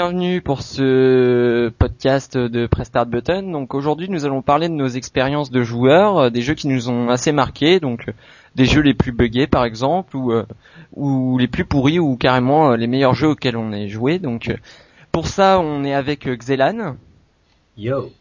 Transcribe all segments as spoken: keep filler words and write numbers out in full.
bienvenue pour ce podcast de Press Start Button. Donc aujourd'hui nous allons parler de nos expériences de joueurs, euh, des jeux qui nous ont assez marqués, donc euh, des jeux les plus buggés par exemple, ou, euh, ou les plus pourris, ou carrément euh, les meilleurs jeux auxquels on ait joué. Donc euh, pour ça on est avec euh, Xelan. Yo.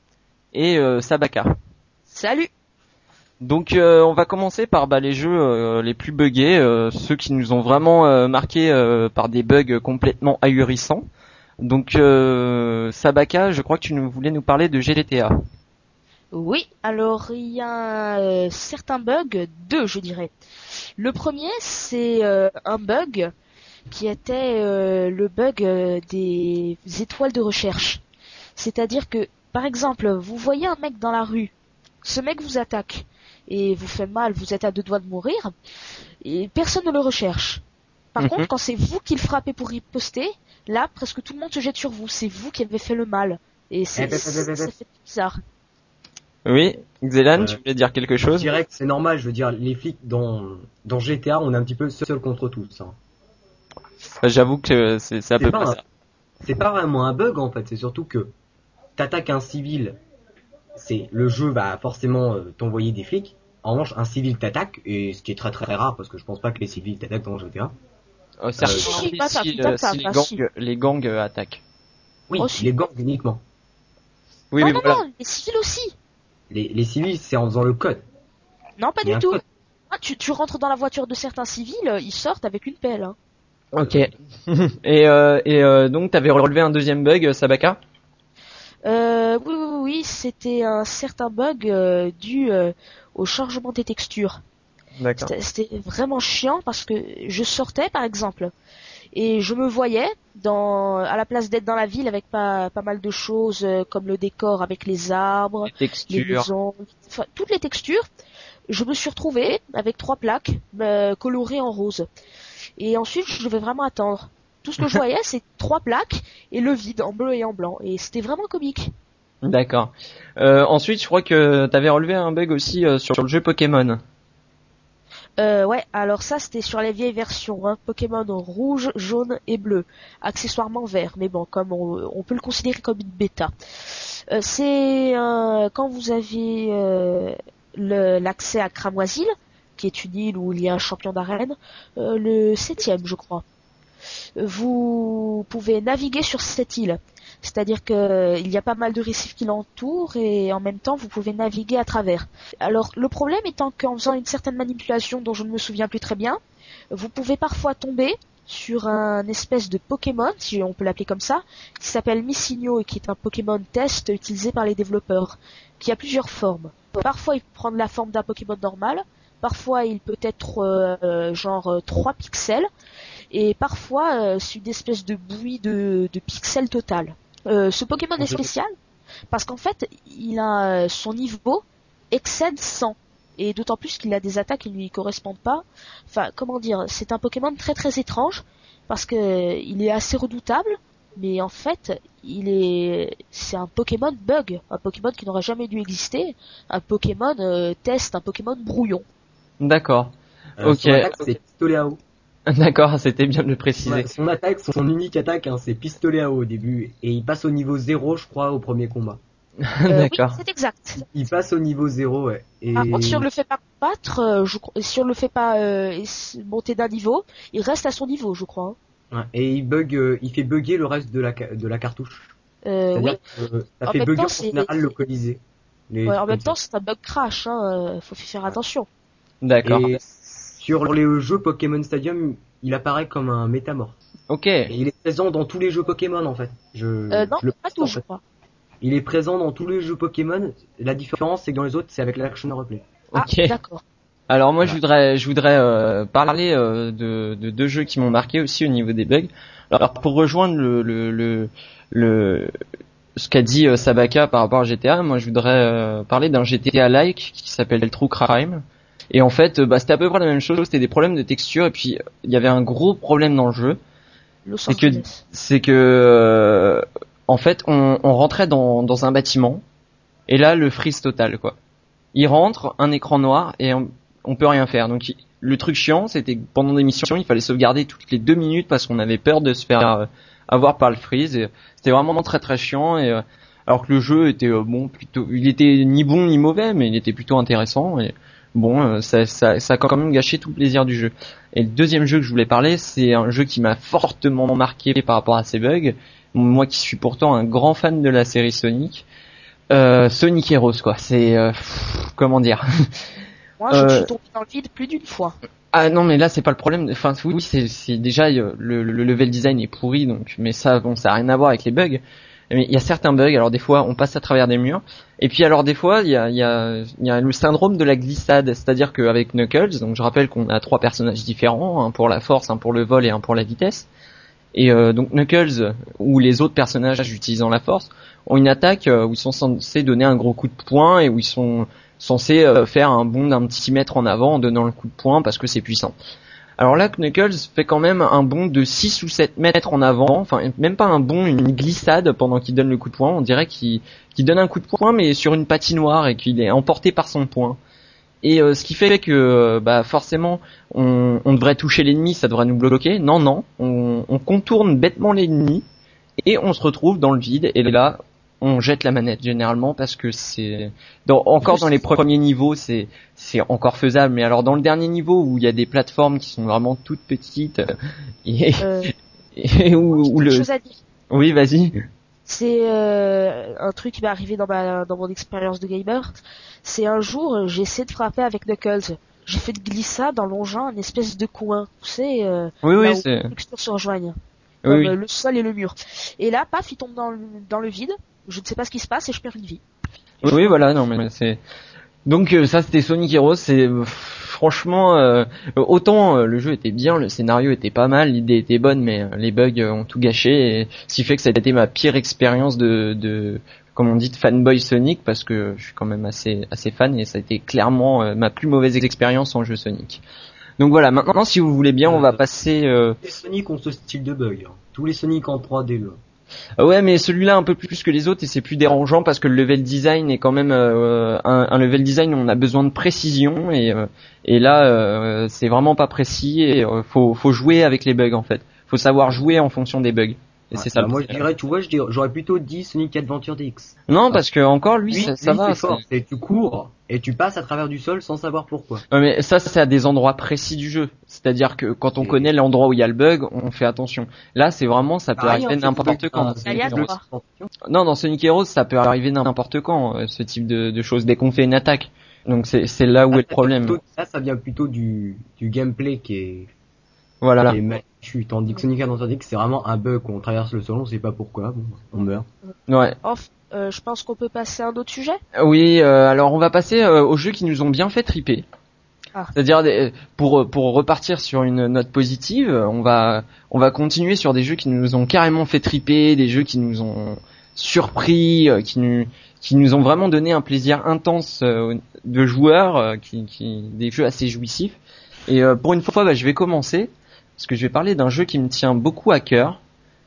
Et euh, Sabaka. Salut. Donc euh, on va commencer par bah, les jeux euh, les plus buggés, euh, ceux qui nous ont vraiment euh, marqués euh, par des bugs complètement ahurissants. Donc euh, Sabaka, je crois que tu nous voulais nous parler de G T A. Oui, alors il y a euh, certains bugs, deux je dirais. Le premier c'est euh, un bug qui était euh, le bug euh, des étoiles de recherche. C'est-à-dire que par exemple vous voyez un mec dans la rue, ce mec vous attaque et vous fait mal, vous êtes à deux doigts de mourir, et personne ne le recherche. Par Mhm. contre, quand c'est vous qui le frappez pour riposter, là, presque tout le monde se jette sur vous. C'est vous qui avez fait le mal. Et c'est, Eh ben, c'est- ben, ben, ça ben. fait bizarre. Oui, Xelan, Euh, tu voulais dire quelque Je chose? dirais que c'est normal, je veux dire, les flics dans, dans G T A, on est un petit peu seul contre tous. Hein. Bah, j'avoue que c'est, c'est à C'est peu pas près un- ça. C'est pas vraiment un bug en fait, c'est surtout que t'attaques un civil, c'est le jeu va forcément euh, t'envoyer des flics. En revanche, un civil t'attaque, et ce qui est très très rare parce que je pense pas que les civils t'attaquent dans G T A. Euh, certainement, si, si, si, pas ça, si, tout à euh, fait, si les bah, gangs, si. les gangs euh, attaquent. Oui, Oh, si. les gangs uniquement. Oui, non, mais non, voilà. non, les civils aussi. Les, les civils, c'est en faisant le code. Non, pas Il y a du un tout. code. Ah, tu, tu rentres dans la voiture de certains civils, euh, ils sortent avec une pelle. Hein. Ok. et euh, et euh, donc t'avais relevé un deuxième bug, Sabaka? Euh, oui, oui, oui, c'était un certain bug euh, dû euh, au changement des textures. D'accord. C'était, c'était vraiment chiant parce que je sortais, par exemple, et je me voyais dans à la place d'être dans la ville avec pas pas mal de choses euh, comme le décor avec les arbres, Les les textures. maisons, enfin toutes les textures. Je me suis retrouvée avec trois plaques euh, colorées en rose. Et ensuite, je devais vraiment attendre. Tout ce que je voyais, c'est trois plaques et le vide en bleu et en blanc. Et c'était vraiment comique. D'accord. Euh, ensuite, je crois que t'avais relevé un bug aussi euh, sur, sur le jeu Pokémon. Euh, ouais, alors ça c'était sur les vieilles versions, hein, Pokémon rouge, jaune et bleu, accessoirement vert, mais bon, comme on, on peut le considérer comme une bêta. Euh, c'est euh, quand vous avez euh, le- l'accès à Cramoisil, qui est une île où il y a un champion d'arène, euh, le septième je crois. Vous pouvez naviguer sur cette île. C'est-à-dire que il y a pas mal de récifs qui l'entourent et en même temps vous pouvez naviguer à travers. Alors le problème étant qu'en faisant une certaine manipulation dont je ne me souviens plus très bien, vous pouvez parfois tomber sur un espèce de Pokémon, si on peut l'appeler comme ça, qui s'appelle Missigno et qui est un Pokémon test utilisé par les développeurs, qui a plusieurs formes. Parfois il peut prendre la forme d'un Pokémon normal, parfois il peut être euh, genre euh, trois pixels, et parfois euh, c'est une espèce de bouillie de, de pixels total. Euh, ce Pokémon est spécial parce qu'en fait il a euh, son niveau excède cent et d'autant plus qu'il a des attaques qui ne lui correspondent pas. Enfin comment dire, c'est un Pokémon très très étrange parce que euh, il est assez redoutable, mais en fait il est c'est un Pokémon bug, un Pokémon qui n'aurait jamais dû exister, un Pokémon euh, test, un Pokémon brouillon. D'accord. Euh, Ok. Son attaque, c'est pistolet à eau. D'accord, c'était bien de le préciser. Son, son attaque, son, son unique attaque, hein, c'est pistolet à eau au début. Et il passe au niveau zéro, je crois, au premier combat. Euh, oui, D'accord. c'est exact. Il passe au niveau zéro, ouais. Et... Par contre, si on ne le fait pas battre, euh, je, cro- si on ne le fait pas euh, s- monter d'un niveau, il reste à son niveau, je crois. hein. Ouais, et il bug, euh, il fait bugger le reste de la, ca- de la cartouche. Euh, oui. C'est-à-dire que euh, ça En fait même bugger temps, en c'est- général le Colisée. Les Ouais, trucs en même comme temps, c'est un bug crash, hein, euh, faut faire attention. D'accord. Et sur les jeux Pokémon Stadium, il apparaît comme un métamorphe. Ok. Et il est présent dans tous les jeux Pokémon en fait. Je, Euh, non, je le pas pense, tout, en je fait. crois. Il est présent dans tous les jeux Pokémon. La différence, c'est que dans les autres, c'est avec l'action replay. Ok. Ah, d'accord. Alors moi, Voilà. je voudrais, je voudrais euh, parler euh, de, de deux jeux qui m'ont marqué aussi au niveau des bugs. Alors pour rejoindre le le le, le ce qu'a dit euh, Sabaka par rapport à G T A, moi je voudrais euh, parler d'un G T A-like qui s'appelle True Crime. Et en fait, euh, bah, c'était à peu près la même chose. C'était des problèmes de texture et puis il y avait un gros problème dans le jeu. Los C'est que Angeles. c'est que euh, en fait on, on rentrait dans dans un bâtiment et là le freeze total quoi. Il rentre, un écran noir et on, on peut rien faire. Donc il- le truc chiant c'était que pendant des missions il fallait sauvegarder toutes les deux minutes parce qu'on avait peur de se faire euh, avoir par le freeze. Et c'était vraiment très très chiant. Et euh, alors que le jeu était euh, bon, plutôt, il était ni bon ni mauvais, mais il était plutôt intéressant. Et bon, euh, ça, ça, ça a quand même gâché tout le plaisir du jeu. Et le deuxième jeu que je voulais parler, c'est un jeu qui m'a fortement marqué par rapport à ses bugs. Moi qui suis pourtant un grand fan de la série Sonic. Euh, Sonic Heroes quoi, c'est euh, pff, comment dire. Moi, je euh, suis tombé dans le vide plus d'une fois. Ah non mais là c'est pas le problème. Enfin oui c'est, c'est déjà le, le level design est pourri donc mais ça bon ça a rien à voir avec les bugs. Mais il y a certains bugs. Alors des fois on passe à travers des murs et puis alors des fois il y a il y a il y a le syndrome de la glissade, c'est-à-dire qu'avec Knuckles, donc je rappelle qu'on a trois personnages différents, un pour la force, un pour le vol et un pour la vitesse. Et euh, donc Knuckles ou les autres personnages utilisant la force ont une attaque où ils sont censés donner un gros coup de poing et où ils sont censés euh, faire un bond d'un petit mètre en avant en donnant le coup de poing parce que c'est puissant. Alors là Knuckles fait quand même un bond de six ou sept mètres en avant, enfin même pas un bond, une glissade pendant qu'il donne le coup de poing, on dirait qu'il, qu'il donne un coup de poing mais sur une patinoire et qu'il est emporté par son poing. Et euh, ce qui fait que euh, bah forcément on, on devrait toucher l'ennemi, ça devrait nous bloquer. Non non, on, on contourne bêtement l'ennemi et on se retrouve dans le vide. Et là on jette la manette généralement parce que c'est dans, encore dans les premiers niveaux c'est c'est encore faisable. Mais alors dans le dernier niveau où il y a des plateformes qui sont vraiment toutes petites et, Euh, et où, où le chose à dire. oui vas-y. C'est euh, un truc qui m'est arrivé dans ma dans mon expérience de gamer. C'est un jour, j'ai essayé de frapper avec Knuckles. J'ai fait de glissade en longeant une espèce de coin, tu sais, euh, Oui oui là où c'est les textures se rejoignent, oui, comme oui. euh, le sol et le mur. Et là, paf, il tombe dans le, dans le vide. Je ne sais pas ce qui se passe et je perds une vie. Oui, oui, voilà, non, mais c'est donc euh, ça c'était Sonic Heroes. C'est euh, franchement euh, autant euh, le jeu était bien, le scénario était pas mal, l'idée était bonne, mais euh, les bugs euh, ont tout gâché. Et ce qui fait que ça a été ma pire expérience de, de comme on dit, de fanboy Sonic parce que je suis quand même assez assez fan et ça a été clairement euh, ma plus mauvaise expérience en jeu Sonic. Donc voilà, maintenant si vous voulez bien, on va passer. Euh... Les Sonic ont ce style de bug. Hein. Tous les Sonic en trois D là. Ouais, mais celui-là un peu plus que les autres et c'est plus dérangeant parce que le level design est quand même euh, un, un level design où on a besoin de précision et euh, et là euh, c'est vraiment pas précis et euh, faut faut jouer avec les bugs en fait. Faut savoir jouer en fonction des bugs. Et Ouais, c'est ça. bah le moi je dirais, tu vois, je dirais, j'aurais plutôt dit Sonic Adventure D X. Non, parce que encore lui, Lui, ça, ça lui, va. c'est fort. C'est tu cours et tu passes à travers du sol sans savoir pourquoi. Ouais, mais ça, c'est à des endroits précis du jeu. C'est-à-dire que quand on Et- connaît l'endroit où il y a le bug, on fait attention. Là, c'est vraiment, ça peut Pareil, arriver hein, n'importe c'est- quand. un- C'est aléatoire. Non, dans Sonic Heroes, ça peut arriver n'importe quand, euh, ce type de, de choses, dès qu'on fait une attaque. Donc c'est, c'est là où Ça, est le ça problème. vient plutôt- Ça, ça vient plutôt du, du gameplay qui est, Voilà. qui est mal fichu. Tandis que Sonic Adventure D X, c'est vraiment un bug où on traverse le sol, on sait pas pourquoi, bon, on meurt. Ouais. Off, euh, je pense qu'on peut passer à un autre sujet. Oui, euh, alors on va passer euh, aux jeux qui nous ont bien fait triper. Ah. C'est-à-dire des- pour pour repartir sur une note positive, on va on va continuer sur des jeux qui nous ont carrément fait triper, des jeux qui nous ont surpris, euh, qui nous qui nous ont vraiment donné un plaisir intense euh, de joueurs, euh, qui qui des jeux assez jouissifs. Et euh, pour une fois, bah, je vais commencer parce que je vais parler d'un jeu qui me tient beaucoup à cœur,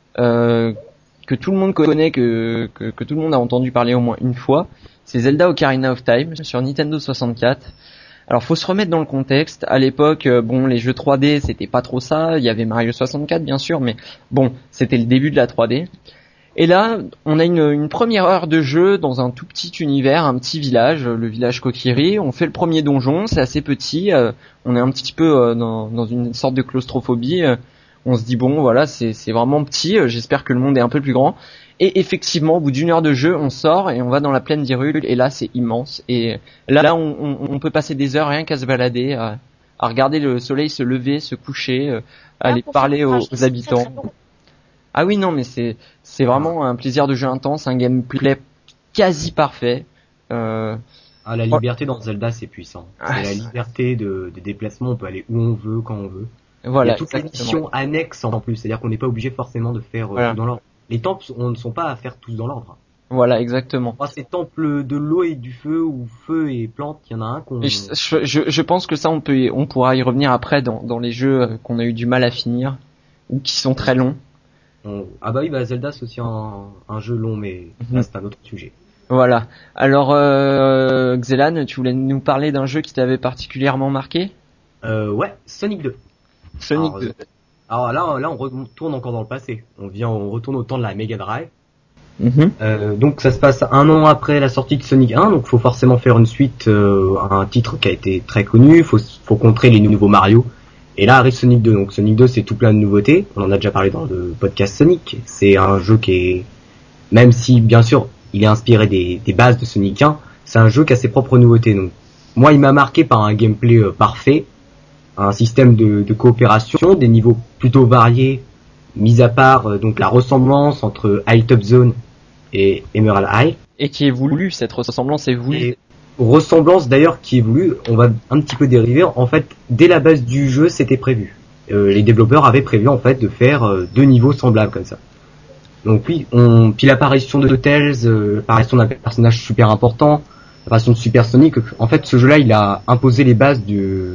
euh, que tout le monde connaît, que, que que tout le monde a entendu parler au moins une fois. C'est Zelda Ocarina of Time sur Nintendo soixante-quatre. Alors faut se remettre dans le contexte. À l'époque, euh, bon, les jeux trois D, c'était pas trop ça. Il y avait Mario soixante-quatre bien sûr, mais bon, c'était le début de la trois D. Et là, on a une, une première heure de jeu dans un tout petit univers, un petit village, le village Kokiri. On fait le premier donjon, c'est assez petit. Euh, on est un petit peu euh, dans, dans une sorte de claustrophobie. Euh, on se dit bon, voilà, c'est, c'est vraiment petit. Euh, j'espère que le monde est un peu plus grand. Et effectivement, au bout d'une heure de jeu, on sort et on va dans la plaine d'Hyrule. Et là, c'est immense. Et là, là on, on, on peut passer des heures rien qu'à se balader, à, à regarder le soleil se lever, se coucher, euh, à Là, aller pour parler faire le aux, trajet, aux c'est habitants. très, très long. Ah oui, non, mais c'est c'est vraiment un plaisir de jeu intense, un gameplay quasi parfait. Euh, Ah, la liberté dans Zelda, c'est puissant. Ah, C'est la c'est- liberté de, de déplacement, on peut aller où on veut, quand on veut. voilà, Il y a toutes les exactement. missions annexes en plus, c'est-à-dire qu'on n'est pas obligé forcément de faire euh, Voilà. tout dans l'ordre. Les temples on ne sont pas à faire tous dans l'ordre. Voilà, exactement. Moi, ces temples de l'eau et du feu, ou feu et plantes, il y en a un qu'on... Et je, je, je- je pense que ça, on peut, on pourra y revenir après dans, dans les jeux euh, qu'on a eu du mal à finir ou qui sont très longs. on- Ah bah oui, bah Zelda c'est aussi un, un jeu long, mais Mhm. là c'est un autre sujet. Voilà. Alors, euh, Xelan, tu voulais nous parler d'un jeu qui t'avait particulièrement marqué? Euh, ouais, Sonic deux. Sonic Alors, deux. Alors là, là, on retourne encore dans le passé. On vient, on retourne au temps de la Mega Drive. Mm-hmm. Euh, donc ça se passe un an après la sortie de Sonic un, donc faut forcément faire une suite euh, à un titre qui a été très connu. Faut, faut contrer les nouveaux Mario. Et là arrive Sonic deux. Donc Sonic deux, c'est tout plein de nouveautés. On en a déjà parlé dans le podcast Sonic. C'est un jeu qui est, même si bien sûr il est inspiré des, des bases de Sonic un, c'est un jeu qui a ses propres nouveautés. Donc moi, il m'a marqué par un gameplay euh, parfait, un système de, de coopération, des niveaux plutôt variés, mis à part euh, donc la ressemblance entre High Top Zone et Emerald High. Et qui est voulu, cette ressemblance est voulue. Et ressemblance d'ailleurs qui est voulue, on va un petit peu dériver. En fait, dès la base du jeu, c'était prévu. Euh, les développeurs avaient prévu en fait de faire euh, deux niveaux semblables comme ça. Donc oui, on puis l'apparition de Tails, euh, l'apparition d'un personnage super important, l'apparition de Super Sonic. En fait, ce jeu-là, il a imposé les bases de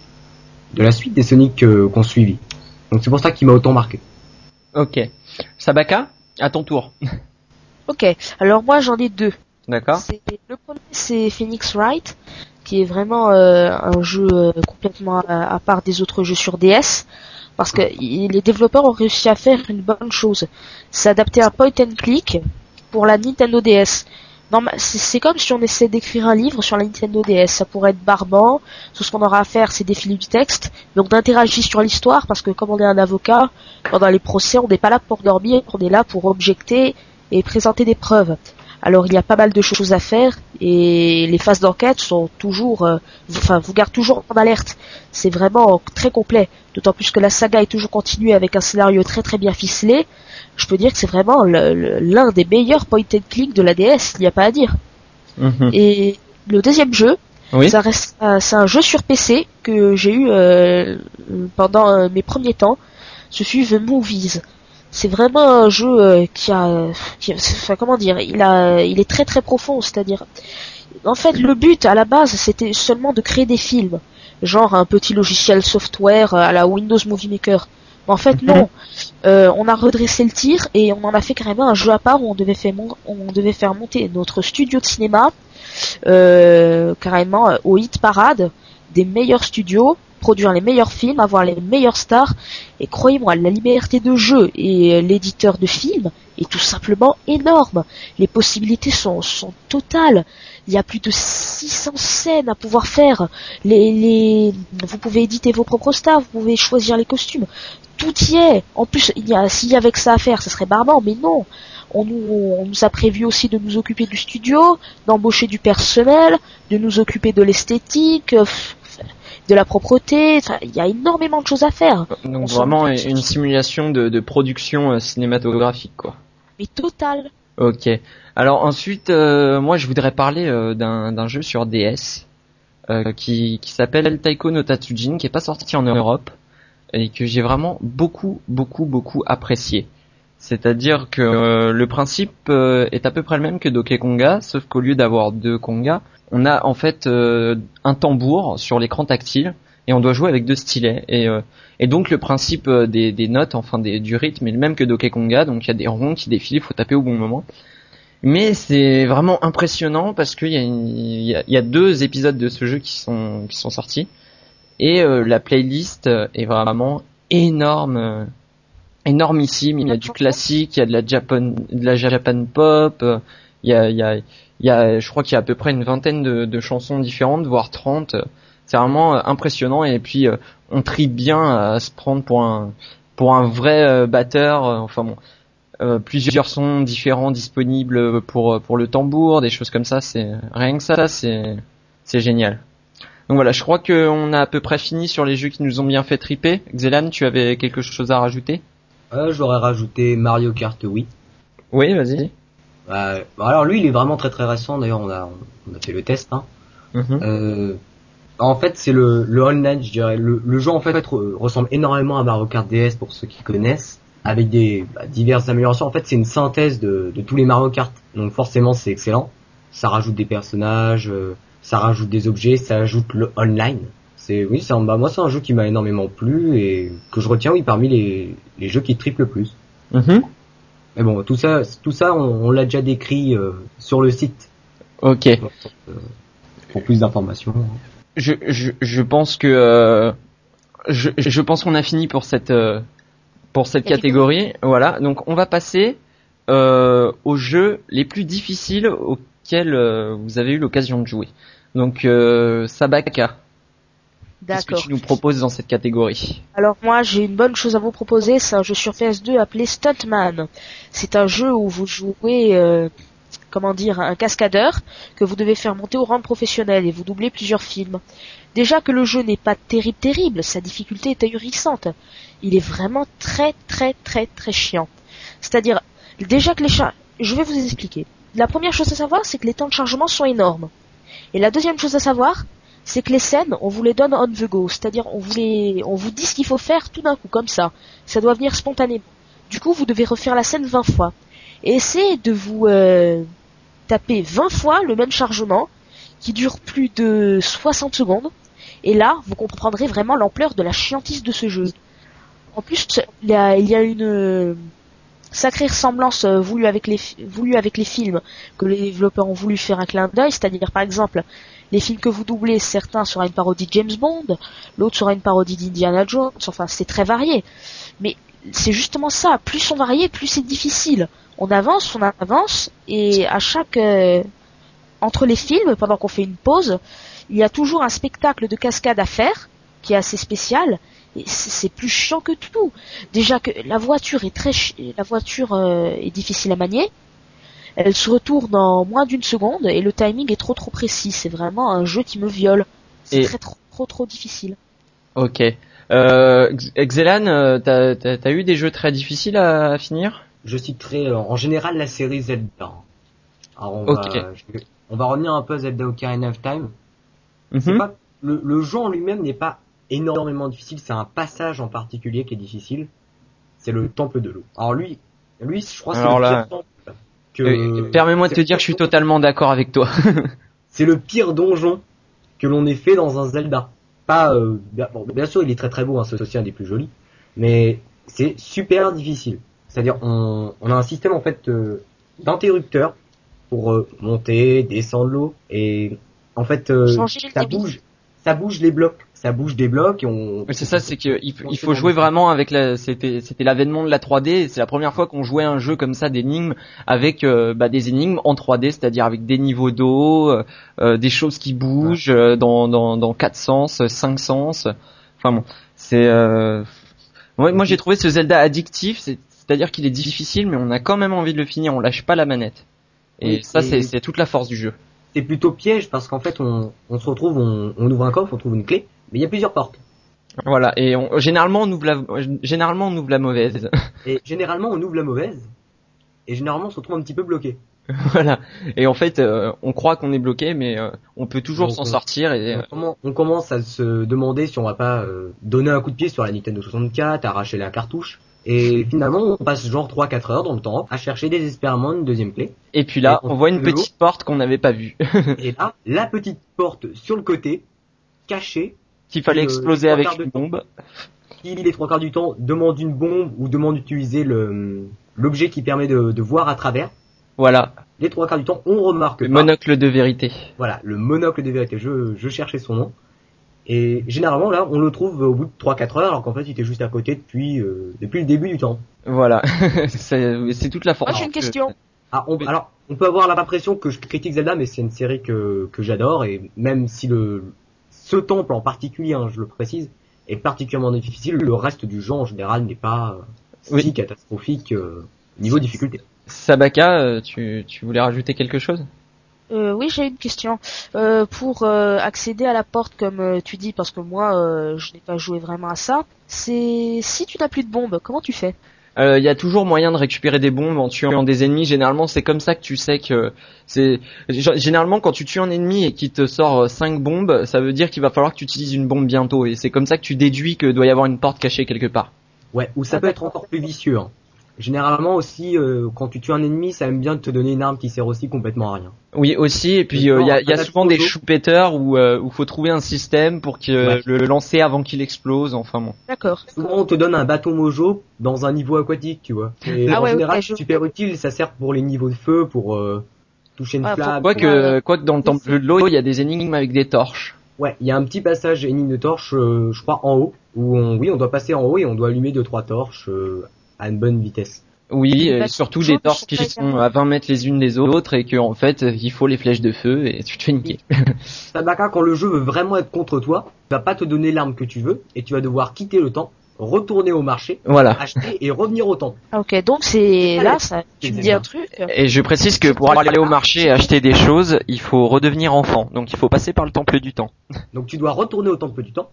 de la suite des Sonic euh, qu'on suivit. Donc c'est pour ça qu'il m'a autant marqué. Ok. Sabaka, à ton tour. Ok, alors moi j'en ai deux. D'accord. C'est, le premier c'est Phoenix Wright, qui est vraiment euh, un jeu euh, complètement à, à part des autres jeux sur D S, parce que y, les développeurs ont réussi à faire une bonne chose. C'est adapter un point and click pour la Nintendo D S. Non, c'est, c'est comme si on essaie d'écrire un livre sur la Nintendo D S. Ça pourrait être barbant. Tout ce qu'on aura à faire, c'est défiler du texte. Donc d'interagir sur l'histoire, parce que comme on est un avocat, pendant les procès, on n'est pas là pour dormir, on est là pour objecter et présenter des preuves. Alors il y a pas mal de choses à faire et les phases d'enquête sont toujours, euh, enfin vous gardent toujours en alerte. C'est vraiment très complet. D'autant plus que la saga est toujours continuée avec un scénario très très bien ficelé. Je peux dire que c'est vraiment le, le, l'un des meilleurs point and click de la D S. Il n'y a pas à dire. Mm-hmm. Et le deuxième jeu, oui. ça reste, euh, c'est un jeu sur P C que j'ai eu euh, pendant euh, mes premiers temps. Ce fut The Movies. C'est vraiment un jeu euh, qui a, qui, enfin comment dire, il a, il est très très profond, c'est-à-dire, en fait, le but à la base, c'était seulement de créer des films, genre un petit logiciel software à la Windows Movie Maker. Mais en fait, non, euh, on a redressé le tir et on en a fait carrément un jeu à part où on devait faire, mon- on devait faire monter notre studio de cinéma, euh, carrément euh, au hit parade des meilleurs studios, produire les meilleurs films, avoir les meilleures stars, et croyez-moi, la liberté de jeu et l'éditeur de films est tout simplement énorme. Les possibilités sont, sont totales. Il y a plus de six cents scènes à pouvoir faire. Les, les, vous pouvez éditer vos propres stars, vous pouvez choisir les costumes. Tout y est. En plus, il y a, s'il y avait que ça à faire, ça serait barbant, mais non. On nous, on nous a prévu aussi de nous occuper du studio, d'embaucher du personnel, de nous occuper de l'esthétique, de la propreté, enfin, il y a énormément de choses à faire. Donc on vraiment une simulation de, de production cinématographique, quoi. Mais total. Ok. Alors ensuite, euh, moi je voudrais parler euh, d'un, d'un jeu sur D S euh, qui, qui s'appelle Taiko no Tatsujin, qui est pas sorti en Europe et que j'ai vraiment beaucoup, beaucoup, beaucoup apprécié. C'est-à-dire que euh, le principe euh, est à peu près le même que Donkey Konga, sauf qu'au lieu d'avoir deux Konga, on a en fait euh, un tambour sur l'écran tactile et on doit jouer avec deux stylets. Et, euh, et donc le principe euh, des, des notes, enfin des, du rythme est le même que Donkey Konga, donc il y a des ronds qui défilent, il faut taper au bon moment. Mais c'est vraiment impressionnant parce qu'il y a, une, il y a, il y a deux épisodes de ce jeu qui sont, qui sont sortis et euh, la playlist est vraiment énorme. Euh, énormissime, il y a du classique, il y a de la Japan, de la Japan pop, il y a, il y a, il y a, je crois qu'il y a à peu près une vingtaine de, de chansons différentes, voire trente. C'est vraiment impressionnant et puis on trie bien à se prendre pour un, pour un vrai batteur. Enfin bon, euh, plusieurs sons différents disponibles pour pour le tambour, des choses comme ça. C'est rien que ça, c'est c'est génial. Donc voilà, je crois qu'on a à peu près fini sur les jeux qui nous ont bien fait triper. Xelan, tu avais quelque chose à rajouter? Euh, j'aurais rajouté Mario Kart Wii. Oui, vas-y. Euh, alors lui, il est vraiment très très récent. D'ailleurs, on a on a fait le test. Hein. Mm-hmm. Euh, en fait, c'est le le online, je dirais. Le, le jeu en fait ressemble énormément à Mario Kart D S pour ceux qui connaissent, avec des bah, diverses améliorations. En fait, c'est une synthèse de de tous les Mario Kart. Donc forcément, c'est excellent. Ça rajoute des personnages, euh, ça rajoute des objets, ça ajoute le online. C'est oui, c'est un, bah moi c'est un jeu qui m'a énormément plu et que je retiens oui parmi les les jeux qui trippent le plus. Mm-hmm. Mais bon, tout ça tout ça on, on l'a déjà décrit euh, sur le site. Ok. Euh, pour plus d'informations. Je je je pense que euh, je je pense qu'on a fini pour cette euh, pour cette catégorie. Voilà, donc on va passer euh, aux jeux les plus difficiles auxquels euh, vous avez eu l'occasion de jouer. Donc euh, Sabaka, qu'est-ce que D'accord. tu nous proposes dans cette catégorie? Alors moi j'ai une bonne chose à vous proposer, c'est un jeu sur P S deux appelé Stuntman. C'est un jeu où vous jouez, euh, comment dire, un cascadeur que vous devez faire monter au rang de professionnel et vous doublez plusieurs films. Déjà que le jeu n'est pas terrible terrible, sa difficulté est ahurissante. Il est vraiment très très très très chiant. C'est-à-dire, déjà que les char... Je vais vous expliquer. La première chose à savoir, c'est que les temps de chargement sont énormes. Et la deuxième chose à savoir, c'est que les scènes, on vous les donne on the go, c'est-à-dire on vous les, on vous dit ce qu'il faut faire tout d'un coup, comme ça. Ça doit venir spontanément. Du coup, vous devez refaire la scène vingt fois. Et essayez de vous euh, taper vingt fois le même chargement, qui dure plus de soixante secondes. Et là, vous comprendrez vraiment l'ampleur de la chiantise de ce jeu. En plus, il y a, il y a une euh, sacrée ressemblance euh, voulue avec les, voulue avec les films que les développeurs ont voulu faire un clin d'œil, c'est-à-dire par exemple, les films que vous doublez, certains sera une parodie de James Bond, l'autre sera une parodie d'Indiana Jones, enfin c'est très varié. Mais c'est justement ça, plus sont variés, plus c'est difficile. On avance, on avance, et à chaque... Euh, entre les films, pendant qu'on fait une pause, il y a toujours un spectacle de cascade à faire, qui est assez spécial, et c'est plus chiant que tout. Déjà que la voiture est très chi- la voiture euh, est difficile à manier. Elle se retourne en moins d'une seconde et le timing est trop trop précis. C'est vraiment un jeu qui me viole. C'est Et... très trop trop trop difficile. Ok. Euh, Xelan, euh, t'as, t'as, t'as eu des jeux très difficiles à, à finir? Je citerai euh, en général la série Zelda. Alors on Ok. va, je vais- on va revenir un peu à Zelda Ocarina of Time. C'est Mhm. pas le, le jeu en lui-même n'est pas énormément difficile. C'est un passage en particulier qui est difficile. C'est le temple de l'eau. Alors lui, lui, je crois que c'est Alors le là, pire temple que. Euh, permets-moi de te dire que je suis totalement d'accord avec toi. C'est le pire donjon que l'on ait fait dans un Zelda. Pas, euh, bien, bon, bien sûr, il est très très beau, hein, c'est aussi un des plus jolis, mais c'est super difficile. C'est-à-dire, on, on a un système en fait euh, d'interrupteurs pour euh, monter, descendre l'eau, et en fait, euh, Changer le ça débit. bouge, ça bouge les blocs, ça bouge des blocs, et on. Mais c'est ça, c'est que il, il faut jouer vraiment avec la. C'était, c'était l'avènement de la trois D. Et c'est la première fois qu'on jouait un jeu comme ça d'énigmes avec euh, bah, des énigmes en trois D, c'est-à-dire avec des niveaux d'eau, euh, euh, des choses qui bougent euh, dans dans dans quatre sens, cinq sens. Enfin bon, c'est. Euh... Ouais, moi j'ai trouvé ce Zelda addictif, c'est, c'est-à-dire qu'il est difficile, mais on a quand même envie de le finir. On lâche pas la manette. Et Oui, ça, et- c'est c'est toute la force du jeu. C'est plutôt piège parce qu'en fait, on, on se retrouve, on, on ouvre un coffre, on trouve une clé, mais il y a plusieurs portes. Voilà. Et on, généralement on ouvre la généralement on ouvre la mauvaise. Et généralement, on ouvre la mauvaise, et généralement, on se retrouve un petit peu bloqué. Voilà. Et en fait, euh, on croit qu'on est bloqué, mais euh, on peut toujours Donc, s'en on- sortir. Et euh, On commen- on commence à se demander si on va pas euh, donner un coup de pied sur la Nintendo soixante-quatre, arracher la cartouche. Et finalement, on passe genre trois quatre heures dans le temps à chercher désespérément une deuxième clé. et puis là, Et on on voit une trouve de l'eau. petite porte qu'on n'avait pas vue, Et là, la petite porte sur le côté, cachée, qu'il fallait Euh, exploser trois avec quarts de une temps. bombe. qui les trois quarts du temps demande une bombe ou demande d'utiliser le l'objet qui permet de, de voir à travers. Voilà, Les trois quarts du temps, on remarque le pas. monocle de vérité. Voilà, le monocle de vérité. Je, je cherchais son nom. Et généralement, là, on le trouve au bout de trois quatre heures, alors qu'en fait, il était juste à côté depuis, euh, depuis le début du temps. Voilà, c'est, c'est toute la force. Moi j'ai une que- question. Ah, on, alors, on peut avoir l'impression que je critique Zelda, mais c'est une série que, que j'adore, et même si le, ce temple en particulier, hein, je le précise, est particulièrement difficile, le reste du jeu en général n'est pas euh, si Oui. catastrophique euh, niveau difficulté. Sabaka, euh, tu, tu voulais rajouter quelque chose? Euh, oui, j'ai une question. Euh, pour euh, accéder à la porte, comme euh, tu dis, parce que moi, euh, je n'ai pas joué vraiment à ça, c'est si tu n'as plus de bombes, comment tu fais? Il y a toujours moyen de récupérer des bombes en tuant des ennemis. Généralement, c'est comme ça que tu sais que c'est. Généralement, quand tu tues un ennemi et qu'il te sort cinq bombes, ça veut dire qu'il va falloir que tu utilises une bombe bientôt. Et c'est comme ça que tu déduis que doit y avoir une porte cachée quelque part. Ouais, ou ça Ah, peut être d'accord. encore plus vicieux. Hein. Généralement aussi, euh, quand tu tues un ennemi, ça aime bien te donner une arme qui sert aussi complètement à rien. Oui, aussi. Et puis, Et il y a, non, y a un souvent des photo. shooters où il où faut trouver un système pour que Ouais. le, le lancer avant qu'il explose. Enfin bon. D'accord. Souvent, on te donne un bâton mojo dans un niveau aquatique, tu vois. Et Ah en ouais, général, ok, c'est je- super utile, ça sert pour les niveaux de feu, pour euh, toucher une Ah, flamme. Quoique, Ouais. quoique dans le temple de l'eau, il y a des énigmes avec des torches. Ouais, il y a un petit passage énigme de torche, euh, je crois en haut, où on, oui, on doit passer en haut et on doit allumer deux trois torches euh, à une bonne vitesse. Oui, Les et bâtiments surtout jaunes des torches sont qui pas sont éternels. à vingt mètres les unes des autres et que en fait il faut les flèches de feu et tu te fais niquer. Sabaka, quand le jeu veut vraiment être contre toi, il va pas te donner l'arme que tu veux et tu vas devoir quitter le temple, retourner au marché, Voilà. acheter et revenir au temple. Ah, ok, donc c'est Allez, là, ça, tu c'est me dis un bien. truc. Et je précise que pour aller au marché et acheter des choses, il faut redevenir enfant. Donc il faut passer par le temple du temps. Donc tu dois retourner au temple du temps,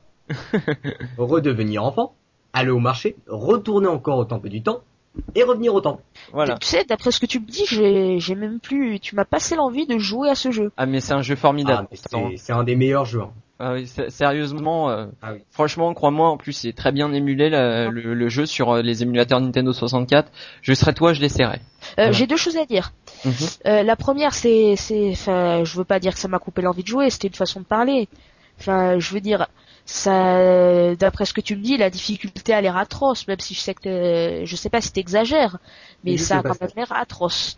redevenir enfant, aller au marché, retourner encore au temple du temps et revenir au temple. Voilà. Tu sais, d'après ce que tu me dis, j'ai, j'ai même plus, tu m'as passé l'envie de jouer à ce jeu. Ah mais c'est un jeu Ah, formidable. mais c'est, c'est un des meilleurs jeux. hein. Ah oui, sé- sérieusement, euh, Ah oui. franchement, crois-moi, en plus c'est très bien émulé la- le, le jeu sur euh, les émulateurs Nintendo soixante-quatre. Je serais toi, je l'essaierais. Euh, Voilà. J'ai deux choses à dire. Mhm. Euh, la première, c'est, c'est, enfin, je veux pas dire que ça m'a coupé l'envie de jouer, c'était une façon de parler. Enfin, je veux dire, ça, d'après ce que tu me dis, la difficulté a l'air atroce, même si je sais que, t'es- je sais pas si t'exagères, mais Mais je ça sais a pas quand ça. même l'air atroce.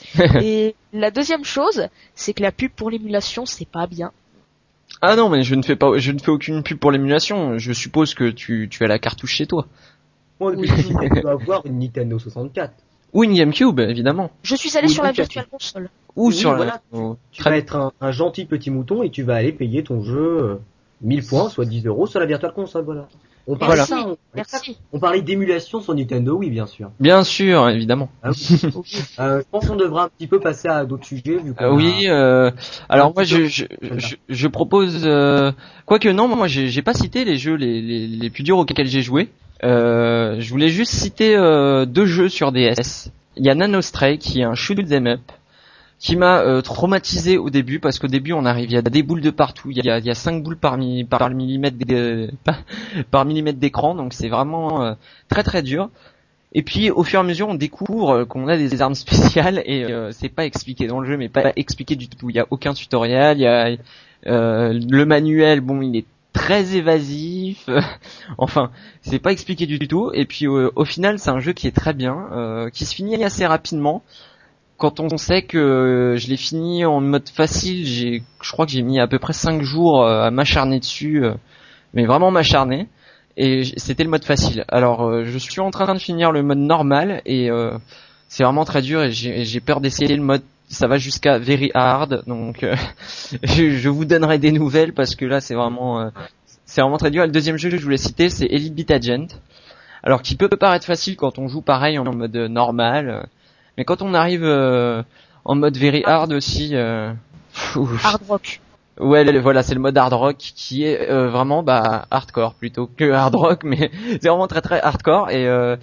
Et la deuxième chose, c'est que la pub pour l'émulation, c'est pas bien. Ah non, mais je ne fais pas, je ne fais aucune pub pour l'émulation. Je suppose que tu, tu as la cartouche chez toi. Bon, Oui. tu dois avoir une Nintendo soixante-quatre. Ou une GameCube, évidemment. Je suis allé Oui, sur la donc, Virtual Console. Ou Oui, sur la- voilà. oh, Tu très vas être un, un gentil petit mouton et tu vas aller payer ton jeu euh, mille points, soit dix euros sur la Virtual Console, voilà. On parlait, Merci, ça, on, merci. on parlait d'émulation sur Nintendo, oui, bien sûr. bien sûr, évidemment. Ah oui. Euh, je pense qu'on devra un petit peu passer à d'autres sujets, vu qu'on Euh, oui, a... euh, alors moi petit je, peu- je, je, je propose, euh, quoique non, moi j'ai j'ai pas cité les jeux les, les, les plus durs auxquels j'ai joué. Euh, je voulais juste citer euh, deux jeux sur D S. Il y a Nanostray qui est un shoot 'em up qui m'a euh, traumatisé au début parce qu'au début on arrive, il y a des boules de partout, il y a, il y a cinq boules par, mi, par millimètre des- par, par millimètre d'écran, donc c'est vraiment euh, très très dur. Et puis au fur et à mesure on découvre qu'on a des armes spéciales et euh, c'est pas expliqué dans le jeu, mais pas expliqué du tout. Il y a aucun tutoriel, il y a euh, le manuel, bon il est très évasif, enfin c'est pas expliqué du tout. Et puis euh, au final c'est un jeu qui est très bien, euh, qui se finit assez rapidement. Quand on sait que je l'ai fini en mode facile, j'ai, je crois que j'ai mis à peu près cinq jours euh, à m'acharner dessus, euh, mais vraiment m'acharner. Et j- c'était le mode facile. Alors euh, je suis en train de finir le mode normal et euh, c'est vraiment très dur et j'ai, j'ai peur d'essayer le mode. Ça va jusqu'à very hard, donc euh, je, je vous donnerai des nouvelles parce que là c'est vraiment, euh, c'est vraiment très dur. Et le deuxième jeu que je voulais citer c'est Elite Beat Agent. Alors qui peut paraître facile quand on joue pareil en mode normal. euh, Mais quand on arrive euh, en mode very hard aussi, euh, pff, Hard Rock. ouais, le- voilà, c'est le mode hard rock qui est euh, vraiment bah hardcore plutôt que hard rock, mais c'est vraiment très très hardcore. Et euh,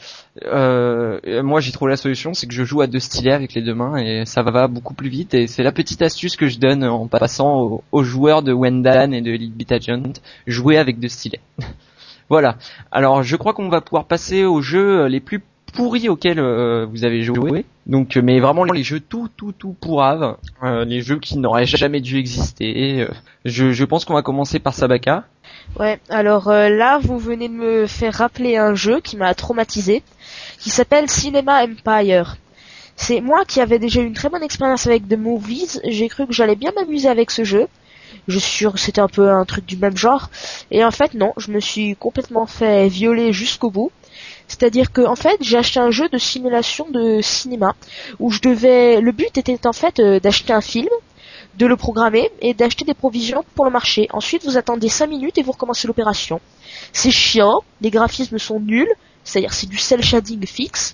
euh, moi, j'ai trouvé la solution, c'est que je joue à deux stylets avec les deux mains et ça va beaucoup plus vite. Et c'est la petite astuce que je donne en passant aux, aux joueurs de Wendan et de Elite Beat Agent, jouer avec deux stylets. Voilà. Alors, je crois qu'on va pouvoir passer aux jeux les plus pourris auxquels euh, vous avez joué. Donc, euh, mais vraiment les jeux tout tout tout pourraves, euh, les jeux qui n'auraient jamais dû exister. Euh, je, je pense qu'on va commencer par Sabaka. Ouais, alors euh, là, vous venez de me faire rappeler un jeu qui m'a traumatisé, qui s'appelle Cinema Empire. C'est moi qui avais déjà eu une très bonne expérience avec The Movies, j'ai cru que j'allais bien m'amuser avec ce jeu. Je suis sûr que c'était un peu un truc du même genre. Et en fait, non, je me suis complètement fait violer jusqu'au bout. C'est-à-dire que en fait, j'ai acheté un jeu de simulation de cinéma où je devais, le but était en fait euh, d'acheter un film, de le programmer et d'acheter des provisions pour le marché. Ensuite, vous attendez cinq minutes et vous recommencez l'opération. C'est chiant, les graphismes sont nuls, c'est-à-dire c'est du cel shading fixe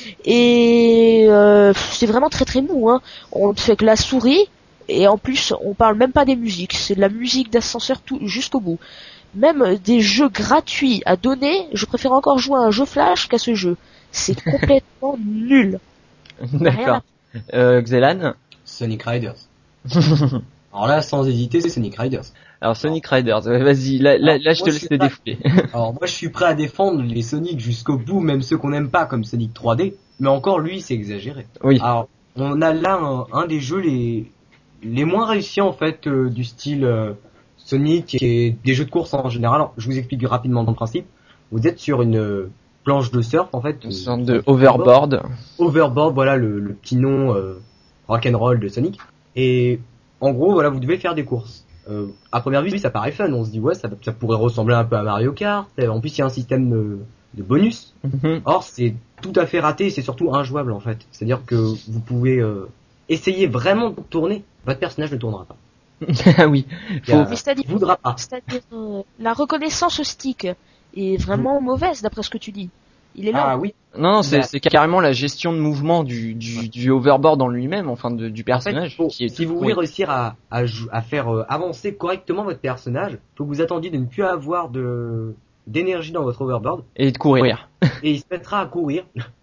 et euh, c'est vraiment très très mou. Hein. On ne fait que la souris et en plus, on parle même pas des musiques, c'est de la musique d'ascenseur tout jusqu'au bout. Même des jeux gratuits à donner, je préfère encore jouer à un jeu Flash qu'à ce jeu. C'est complètement nul. D'accord. Euh, Xelan. Sonic Riders. Alors là, sans hésiter, c'est Sonic Riders. Alors Sonic Riders. Ouais, vas-y, là, là, Alors, là je moi, te je laisse suis te pas- défouler. Alors moi, je suis prêt à défendre les Sonic jusqu'au bout, même ceux qu'on n'aime pas, comme Sonic trois D. Mais encore, lui, c'est exagéré. Oui. Alors, on a là un, un des jeux les les moins réussis en fait euh, du style euh, Sonic et des jeux de course en général. Alors, je vous explique rapidement le principe. Vous êtes sur une euh, planche de surf en fait. Une euh, sorte de overboard. Overboard, voilà le, le petit nom euh, rock'n'roll de Sonic. Et en gros, voilà, vous devez faire des courses. euh, à première vue, oui, ça paraît fun. On se dit ouais, ça, ça pourrait ressembler un peu à Mario Kart. En plus, il y a un système de, de bonus. Mhm. Or, c'est tout à fait raté. Et c'est surtout injouable en fait. C'est-à-dire que vous pouvez euh, essayer vraiment de tourner, votre personnage ne tournera pas. Ah oui, Il y a- faut... Mais c'est-à-dire, il voudra pas. c'est-à-dire euh, la reconnaissance au stick est vraiment mauvaise d'après ce que tu dis. Il est lent. Ah oui. Non, non, c'est, Bah. c'est carrément la gestion de mouvement du, du, du overboard en lui-même, enfin de, du En fait, personnage. faut- qui est si vous pourri. voulez réussir à, à, jou- à faire euh, avancer correctement votre personnage, faut que vous attendiez de ne plus avoir de d'énergie dans votre overboard Et de courir. et il se mettra à courir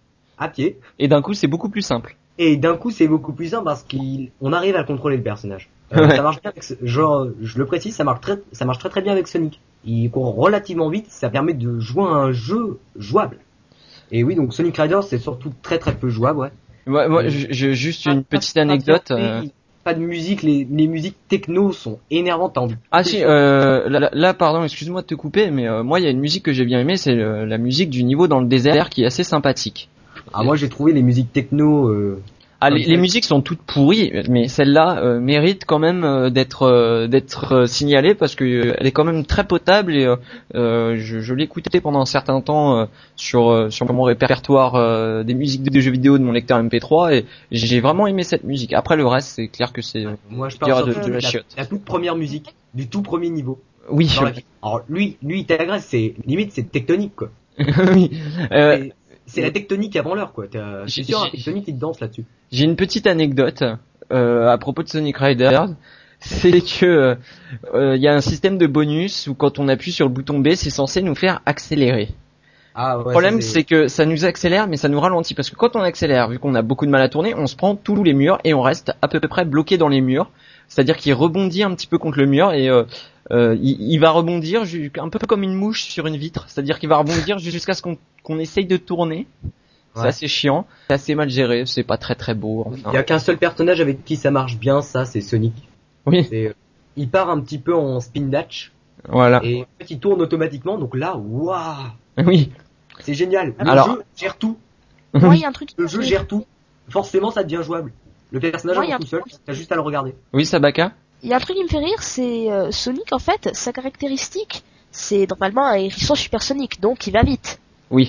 à pied. Et d'un coup, c'est beaucoup plus simple. Et d'un coup, c'est beaucoup plus simple parce qu'on arrive à contrôler le personnage. Euh, Ouais. Ça marche bien avec, ce- genre, je le précise, ça marche très, ça marche très très bien avec Sonic. Il court relativement vite, ça permet de jouer à un jeu jouable. Et oui, donc Sonic Riders, c'est surtout très très peu jouable, ouais. Moi, moi Euh, je, je- juste Pas- une pas- petite pas anecdote. bien fait, euh, Pas de musique, les, les musiques techno sont énervantes. T'as envie de- Ah si, euh, là, là- là, pardon, excuse-moi de te couper, mais euh, moi, il y a une musique que j'ai bien aimée, c'est le- la musique du niveau dans le désert qui est assez sympathique. Ah, moi j'ai trouvé les musiques techno. Euh... Ah, Ah, les, oui, les c'est- musiques sont toutes pourries, mais celle-là euh, mérite quand même euh, d'être euh, d'être euh, signalée parce que euh, elle est quand même très potable et euh, euh, je, je l'ai écoutée pendant un certain temps euh, sur euh, sur mon répertoire euh, des musiques de jeux vidéo de mon lecteur M P trois et j'ai vraiment aimé cette musique. Après le reste, c'est clair que c'est euh, Moi je je dirais parle de, surtout de la la, chiotte. la toute première musique du tout premier niveau. Oui, Dans la vie. Alors lui, lui il t'agresse, c'est limite c'est tectonique quoi. oui. Euh, C'est- C'est la tectonique avant l'heure quoi. T'as- J'ai- C'est sûr, la j'ai- tectonique il te danse là-dessus. J'ai une petite anecdote euh, à propos de Sonic Riders. C'est que euh, il y a un système de bonus où quand on appuie sur le bouton B, c'est censé nous faire accélérer. Ah ouais. Le problème, ça, c'est que ça nous accélère, mais ça nous ralentit parce que quand on accélère, vu qu'on a beaucoup de mal à tourner, on se prend tous les murs et on reste à peu près bloqué dans les murs. C'est-à-dire qu'il rebondit un petit peu contre le mur et euh, euh, il, il va rebondir ju- un peu comme une mouche sur une vitre. C'est-à-dire qu'il va rebondir jusqu'à ce qu'on, qu'on essaye de tourner. C'est Ouais. assez chiant, c'est assez mal géré, c'est pas très très beau. Enfin. Il y a qu'un seul personnage avec qui ça marche bien, ça c'est Sonic. Oui, C'est, euh, il part un petit peu en spin dash voilà. et en fait, il tourne automatiquement. Donc là, waouh, Oui. c'est génial. Le Alors- jeu gère tout. Moi, il y a un truc. Le jeu gère tout. Forcément, ça devient jouable. Le personnage Moi, il y a avance un tout seul, t'as juste à le regarder. Oui, Sabaka. Il y a un truc qui me fait rire, c'est euh, Sonic en fait, sa caractéristique, c'est normalement un hérisson supersonique, donc il va vite. Oui.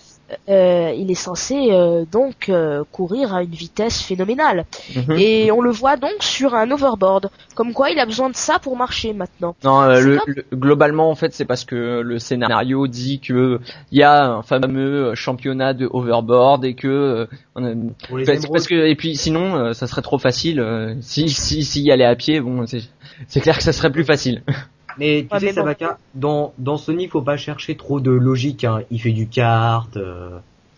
Euh, il est censé euh, donc euh, courir à une vitesse phénoménale. Mhm. Et on le voit donc sur un overboard. Comme quoi il a besoin de ça pour marcher maintenant. Non, euh, C'est le, comme- le- globalement en fait c'est parce que le scénario dit que il y a un fameux championnat de overboard et que euh, on a- Pour les parce, émeraudes, parce que et puis sinon euh, ça serait trop facile euh, si si si y aller à pied bon c'est c'est clair que ça serait plus facile. Mais tu Ouais, sais, mais bon. Sabaka, dans, dans Sonic, faut pas chercher trop de logique, hein. Il fait du kart, euh...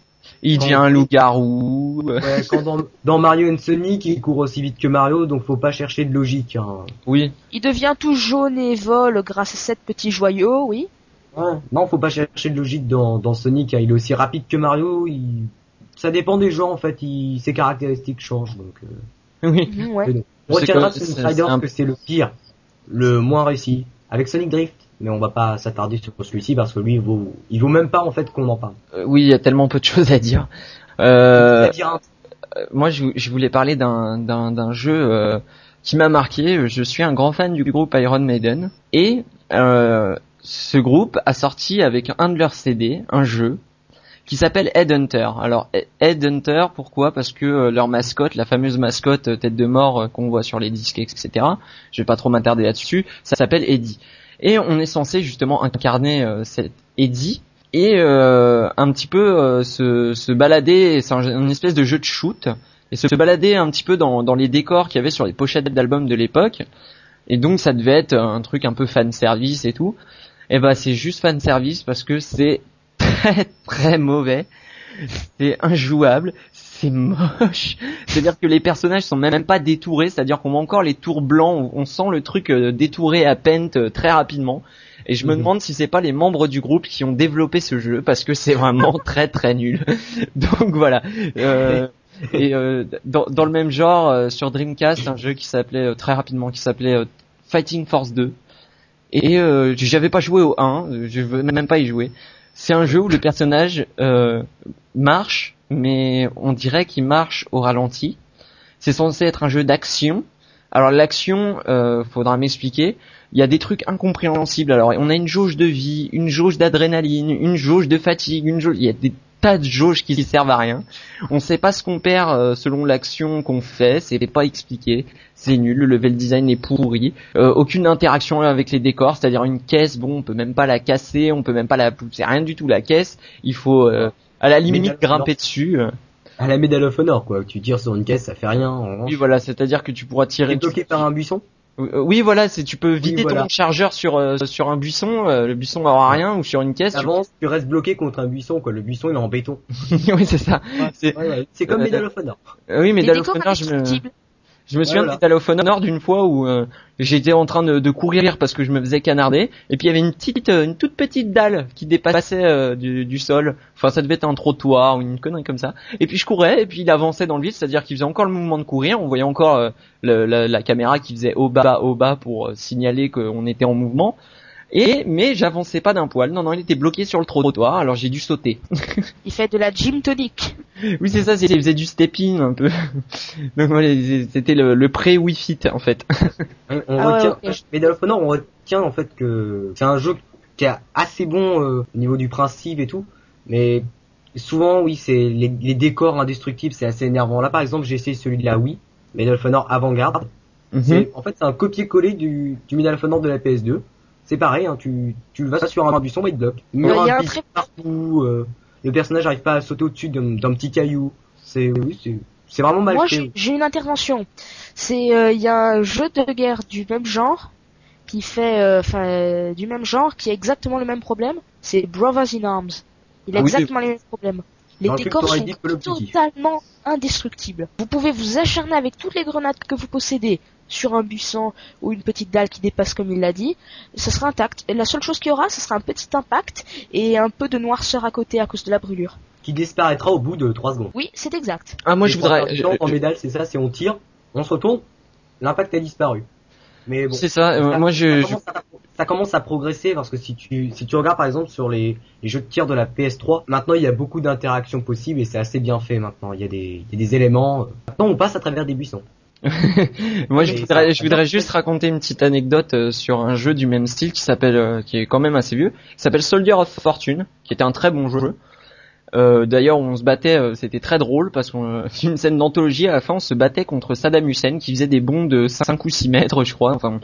Il devient un loup-garou. euh, ouais, quand dans, dans Mario and Sonic, il court aussi vite que Mario, donc faut pas chercher de logique, hein. Oui. Il devient tout jaune et vole grâce à sept petits joyaux, oui. Ouais. Non, faut pas chercher de logique dans, dans Sonic, hein. Il est aussi rapide que Mario, il... ça dépend des gens, en fait, il... ses caractéristiques changent, donc, euh... Oui. Mhm, ouais. on C'est retiendra que- Sonic c'est- Riders c'est un- que c'est le pire, le moins réussi. Avec Sonic Drift, mais on va pas s'attarder sur celui-ci parce que lui, il vaut, il vaut même pas, en fait, qu'on en parle. Euh, oui, il y a tellement peu de choses à dire. Euh, C'est-à-dire un- moi je, je voulais parler d'un d'un d'un jeu euh, qui m'a marqué. Je suis un grand fan du groupe Iron Maiden et euh, ce groupe a sorti avec un de leurs C D un jeu qui s'appelle Headhunter. Alors Headhunter, pourquoi? Parce que euh, leur mascotte, la fameuse mascotte euh, tête de mort euh, qu'on voit sur les disques, et cetera. Je vais pas trop m'attarder là-dessus. Ça s'appelle Eddie. Et on est censé justement incarner euh, cet Eddie et euh, un petit peu euh, se, se balader. C'est un, une espèce de jeu de shoot et se balader un petit peu dans, dans les décors qu'il y avait sur les pochettes d'albums de l'époque. Et donc ça devait être un truc un peu fan service et tout. Et ben c'est juste fan service parce que c'est très très mauvais, c'est injouable, c'est moche. C'est-à-dire que les personnages sont même pas détourés, c'est-à-dire qu'on voit encore les tours blancs, on sent le truc euh, détouré à peine euh, très rapidement. Et je me Mhm. demande si c'est pas les membres du groupe qui ont développé ce jeu parce que c'est vraiment très très nul. Donc voilà. Euh, et euh, dans, dans le même genre, euh, sur Dreamcast, un jeu qui s'appelait euh, très rapidement, qui s'appelait euh, Fighting Force deux. Et euh, j'avais pas joué au un, euh, je veux même pas y jouer. C'est un jeu où le personnage euh, marche, mais on dirait qu'il marche au ralenti. C'est censé être un jeu d'action, Alors l'action, euh, faudra m'expliquer. Il y a des trucs incompréhensibles. Alors on a une jauge de vie, une jauge d'adrénaline, une jauge de fatigue, une jauge. Il y a des tas de jauges qui servent à rien. On sait pas ce qu'on perd euh, selon l'action qu'on fait. C'est pas expliqué. C'est nul. Le level design est pourri. Euh, aucune interaction avec les décors. C'est-à-dire une caisse. Bon, on peut même pas la casser. On peut même pas la. C'est rien du tout la caisse. Il faut euh, à la limite grimper dessus. À la Medal of Honor, quoi. Tu tires sur une caisse, ça fait rien. En oui, voilà. C'est-à-dire que tu pourras tirer. T'es bloqué par un buisson. Oui, voilà, c'est tu peux vider oui, voilà. ton chargeur sur euh, sur un buisson, euh, le buisson n'aura rien, ou sur une caisse. Avance, tu... tu restes bloqué contre un buisson, quoi. Le buisson il est en béton. oui, c'est ça. Ouais, c'est ouais, ouais. C'est comme euh, Medal of Honor. Euh, oui, Medal of Honor, je me je me souviens ouais, voilà. de Medal of Honor d'une fois où euh, j'étais en train de, de courir parce que je me faisais canarder, et puis il y avait une petite, euh, une toute petite dalle qui dépassait euh, du, du sol. Enfin, ça devait être un trottoir ou une connerie comme ça. Et puis je courais, et puis il avançait dans le vide, c'est-à-dire qu'il faisait encore le mouvement de courir. On voyait encore euh, le, la, la caméra qui faisait au bas, au bas pour euh, signaler qu'on était en mouvement. Et mais j'avançais pas d'un poil. Non, non, il était bloqué sur le trottoir. Alors j'ai dû sauter. Il fait de la gym tonic. Oui, c'est ça. Il faisait du stepping un peu. Donc voilà, c'était le, le pré-Wii Fit en fait. On, on ah retient. Ouais, okay. Medal of Honor, on retient en fait que c'est un jeu qui est assez bon euh, au niveau du principe et tout, mais souvent oui, c'est les, les décors indestructibles, c'est assez énervant. Là, par exemple, j'ai essayé celui de la Wii, Medal of Honor Avant-Garde. Mm-hmm. C'est, en fait, c'est un copier-coller du, du Medal of Honor de la P S deux. C'est pareil, hein, tu, tu vas sur un buisson, bah, il te bloque. Il y a un très... partout, euh, le personnage n'arrive pas à sauter au-dessus d'un, d'un petit caillou. C'est, oui, c'est, c'est vraiment mal Moi, fait. Moi, j'ai une intervention. C'est, euh, il y a un jeu de guerre du même genre, qui fait, enfin, euh, du même genre, qui a exactement le même problème. C'est Brothers in Arms. Il a ah, exactement oui, les mêmes problèmes. Les décors sont totalement indestructibles. Vous pouvez vous acharner avec toutes les grenades que vous possédez sur un buisson ou une petite dalle qui dépasse comme il l'a dit, ça sera intact. Et la seule chose qu'il y aura, ce sera un petit impact et un peu de noirceur à côté à cause de la brûlure. Qui disparaîtra au bout de trois secondes. Oui, c'est exact. Ah, moi, et je voudrais... En médaille, c'est ça, c'est on tire, on se retourne, l'impact a disparu. Mais bon. C'est ça, euh, ça moi je... Ça commence, à, ça commence à progresser parce que si tu, si tu regardes par exemple sur les, les jeux de tir de la P S trois, maintenant il y a beaucoup d'interactions possibles et c'est assez bien fait maintenant. Il y a des, il y a des éléments. Maintenant on passe à travers des buissons. Moi, je voudrais, je voudrais juste raconter une petite anecdote euh, sur un jeu du même style qui s'appelle, euh, qui est quand même assez vieux, qui s'appelle Soldier of Fortune, qui était un très bon jeu. Euh, d'ailleurs, on se battait, euh, c'était très drôle parce qu'on euh, une scène d'anthologie à la fin, on se battait contre Saddam Hussein qui faisait des bonds de cinq ou six mètres, je crois. Enfin,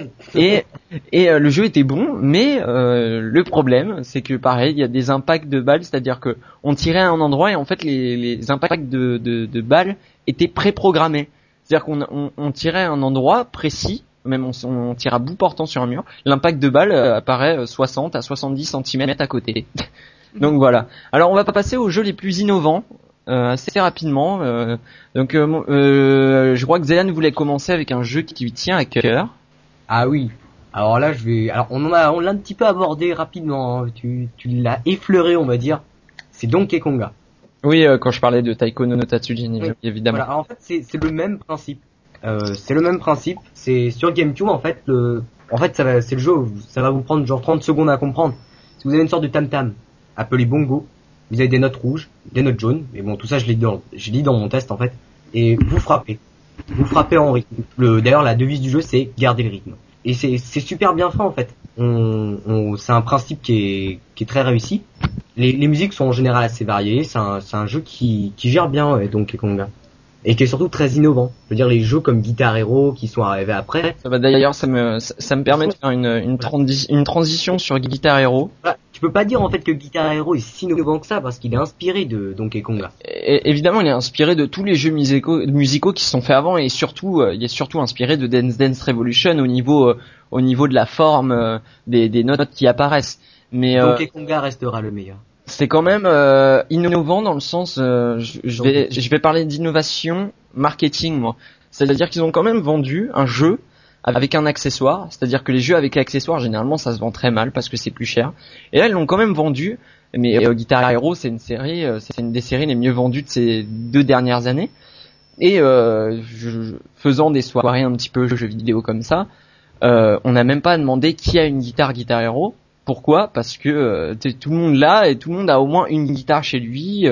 et et euh, le jeu était bon, mais euh, le problème, c'est que pareil, il y a des impacts de balles, c'est-à-dire que on tirait à un endroit et en fait les, les impacts de, de, de balles étaient préprogrammés. C'est-à-dire qu'on on, on tirait à un endroit précis, même on, on tire à bout portant sur un mur, l'impact de balle euh, apparaît soixante à soixante-dix centimètres à côté. Donc voilà. Alors on va pas passer aux jeux les plus innovants euh, assez rapidement. Euh, donc euh, euh, je crois que Zélan voulait commencer avec un jeu qui lui tient à cœur. Ah oui. Alors là je vais. Alors on en a on l'a un petit peu abordé rapidement. Hein. Tu tu l'as effleuré on va dire. C'est Donkey Konga. Oui, euh, quand je parlais de Taiko no Tatsujin, oui, évidemment. Voilà, en fait, c'est, c'est le même principe. Euh, c'est le même principe. C'est sur GameCube, en fait, le, en fait, ça va, c'est le jeu. Où ça va vous prendre genre trente secondes à comprendre. Si vous avez une sorte de tam tam, appelé bongo, vous avez des notes rouges, des notes jaunes. Et bon, tout ça, je l'ai dans, je l'ai dans mon test, en fait. Et vous frappez, vous frappez en rythme. Le, d'ailleurs, la devise du jeu, c'est garder le rythme. Et c'est, c'est super bien fait, en fait. On, on, c'est un principe qui est, qui est très réussi. Les, les musiques sont en général assez variées. C'est un, c'est un jeu qui, qui gère bien ouais, Donkey Konga et qui est surtout très innovant. Je veux dire les jeux comme Guitar Hero qui sont arrivés après. Ça va d'ailleurs, ça me, ça, ça me permet de faire une, une, transi- une transition sur Guitar Hero. Voilà. Tu peux pas dire en fait que Guitar Hero est si innovant que ça parce qu'il est inspiré de Donkey Konga. Et, évidemment, il est inspiré de tous les jeux musicaux, musicaux qui se sont faits avant et surtout, euh, il est surtout inspiré de Dance Dance Revolution au niveau, euh, au niveau de la forme euh, des, des notes qui apparaissent. Mais euh, Donkey Konga restera le meilleur. C'est quand même euh, innovant dans le sens, euh, je, je vais, je vais parler d'innovation marketing moi. C'est-à-dire qu'ils ont quand même vendu un jeu avec un accessoire, c'est-à-dire que les jeux avec l'accessoire généralement ça se vend très mal parce que c'est plus cher. Et là ils l'ont quand même vendu. Mais euh, Guitar Hero c'est une série, euh, c'est une des séries les mieux vendues de ces deux dernières années. Et euh, je, faisant des soirées un petit peu jeux vidéo comme ça, euh, on n'a même pas demandé qui a une guitare Guitar Hero. Pourquoi ? Parce que euh, tout le monde l'a et tout le monde a au moins une guitare chez lui. Euh,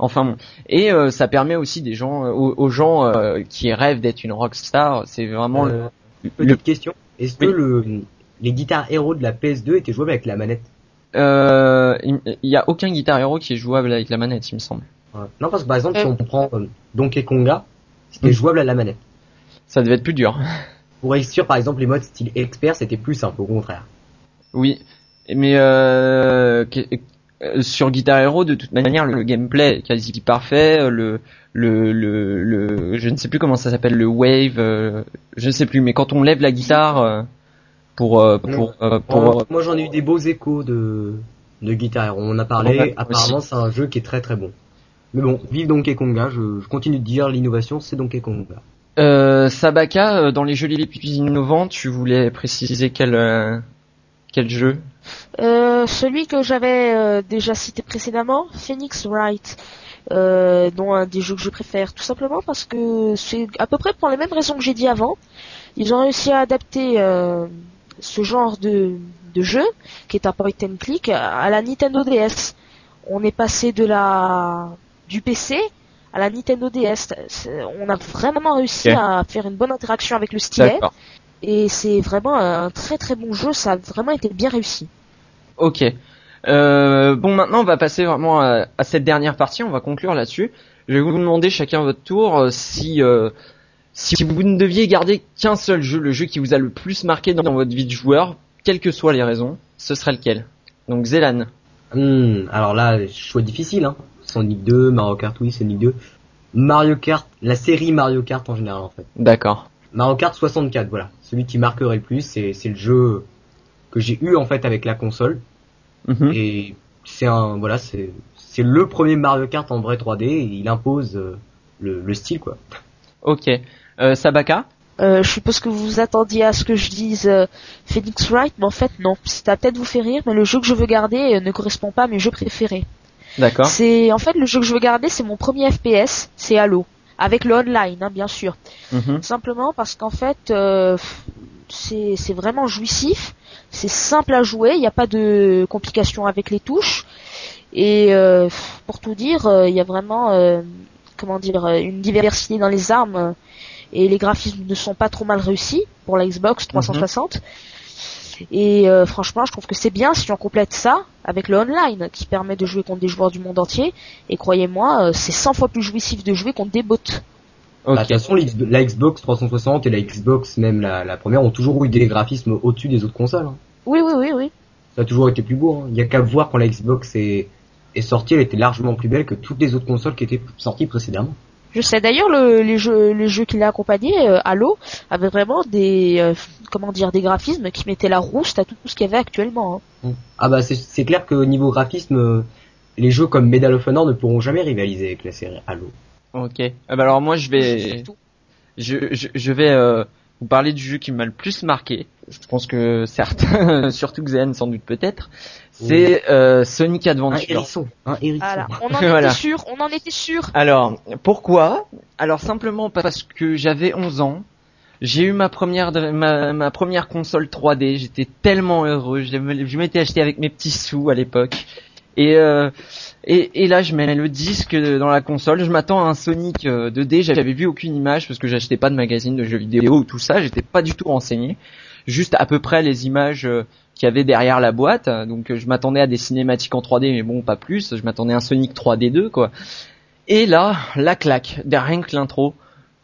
Enfin bon. Et euh, ça permet aussi des gens, euh, aux, aux gens euh, qui rêvent d'être une rockstar. C'est vraiment Euh, le, Petite le question. Est-ce Oui. que le, les guitares héros de la P S deux étaient jouables avec la manette? euh, il il y a aucun Guitar Hero qui est jouable avec la manette, il me semble. Ouais. Non, parce que par exemple, si Euh. on prend euh, Donkey Konga, c'était Mm. jouable à la manette. Ça devait être plus dur. Pour réussir, par exemple, les modes style expert, c'était plus simple, au contraire. Oui, mais euh, que- euh, sur Guitar Hero, de toute manière, le gameplay est quasi parfait. Le, le, le, le, je ne sais plus comment ça s'appelle, le wave, euh, je ne sais plus. Mais quand on lève la guitare euh, pour, euh, pour, euh, pour, Moi, moi, j'en ai eu des beaux échos de, de Guitar Hero. On en a parlé. Ouais, Apparemment, aussi. c'est un jeu qui est très très bon. Mais bon, vive Donkey Konga. Je, je continue de dire l'innovation, c'est Donkey Konga. Euh, Sabaka, euh, dans les jeux les plus innovants, tu voulais préciser quel, euh, quel jeu? Euh, celui que j'avais euh, déjà cité précédemment, Phoenix Wright, euh, dont un des jeux que je préfère, tout simplement parce que c'est à peu près pour les mêmes raisons que j'ai dit avant. Ils ont réussi à adapter euh, ce genre de, de jeu, qui est un point and click, à la Nintendo D S. On est passé de la du P C à la Nintendo D S. C'est- On a vraiment réussi Ok. à faire une bonne interaction avec le stylet, D'accord. et c'est vraiment un très très bon jeu. Ça a vraiment été bien réussi. Ok. Euh, bon, maintenant on va passer vraiment à, à cette dernière partie. On va conclure là-dessus. Je vais vous demander chacun votre tour euh, si euh, si vous ne deviez garder qu'un seul jeu, le jeu qui vous a le plus marqué dans votre vie de joueur, quelles que soient les raisons, ce serait lequel? Donc Zélan. Hmm, alors là, choix difficile, hein. Sonic deux, Mario Kart, oui, Sonic deux. Mario Kart, la série Mario Kart en général, en fait. D'accord. Mario Kart soixante-quatre, voilà. Celui qui marquerait le plus, c'est, c'est le jeu que j'ai eu, en fait, avec la console. Mhm. Et c'est un, voilà, c'est, c'est le premier Mario Kart en vrai trois D, et il impose euh, le, le style, quoi. Ok. Euh, Sabaka. Euh, je suppose que vous vous attendiez à ce que je dise euh, Phoenix Wright, mais en fait non. Ça va peut-être vous faire rire, mais le jeu que je veux garder euh, ne correspond pas à mes jeux préférés. D'accord. C'est en fait le jeu que je veux garder, c'est mon premier F P S, c'est Halo, avec le online, hein, bien sûr. Mhm. Simplement parce qu'en fait, euh, c'est c'est vraiment jouissif, c'est simple à jouer, il n'y a pas de complications avec les touches, et euh, pour tout dire, euh, il y a vraiment, euh, comment dire, euh, une diversité dans les armes. euh, Et les graphismes ne sont pas trop mal réussis pour la Xbox trois cent soixante. Et euh, franchement, je trouve que c'est bien si on complète ça avec le online qui permet de jouer contre des joueurs du monde entier. Et croyez-moi, euh, c'est cent fois plus jouissif de jouer contre des bots. Bah, de Ok. toute façon, l'X- la Xbox trois cent soixante et la Xbox, même la, la première, ont toujours eu des graphismes au-dessus des autres consoles, hein. Oui, oui, oui, oui. Ça a toujours été plus beau, hein. Il y a qu'à voir quand la Xbox est, est sortie, elle était largement plus belle que toutes les autres consoles qui étaient sorties précédemment. Je sais d'ailleurs le, les jeux, les jeux qui l'a accompagné, euh, Halo, avaient vraiment des, euh, comment dire, des graphismes qui mettaient la rouste à tout ce qu'il y avait actuellement, hein. Ah bah c'est, c'est clair que niveau graphisme, euh, les jeux comme Medal of Honor ne pourront jamais rivaliser avec la série Halo. Ok. Ah bah alors moi je vais Surtout. je je, je vais euh, vous parler du jeu qui m'a le plus marqué. Je pense que certains, surtout Xen sans doute peut-être, c'est euh, Sonic Un Adventure. hérisson, un hérisson. Voilà. On en Voilà. était sûr, on en était sûr. Alors, pourquoi? Alors simplement parce que j'avais onze ans, j'ai eu ma première ma, ma première console trois D, j'étais tellement heureux, je, l'ai- je m'étais acheté avec mes petits sous à l'époque. Et, euh, et et là je mets le disque dans la console, je m'attends à un Sonic euh, deux D, j'avais vu aucune image parce que j'achetais pas de magazine de jeux vidéo ou tout ça, j'étais pas du tout renseigné. Juste à peu près les images euh, qu'il y avait derrière la boîte, donc euh, je m'attendais à des cinématiques en trois D mais bon pas plus, je m'attendais à un Sonic trois D deux quoi. Et là, la claque, rien que l'intro.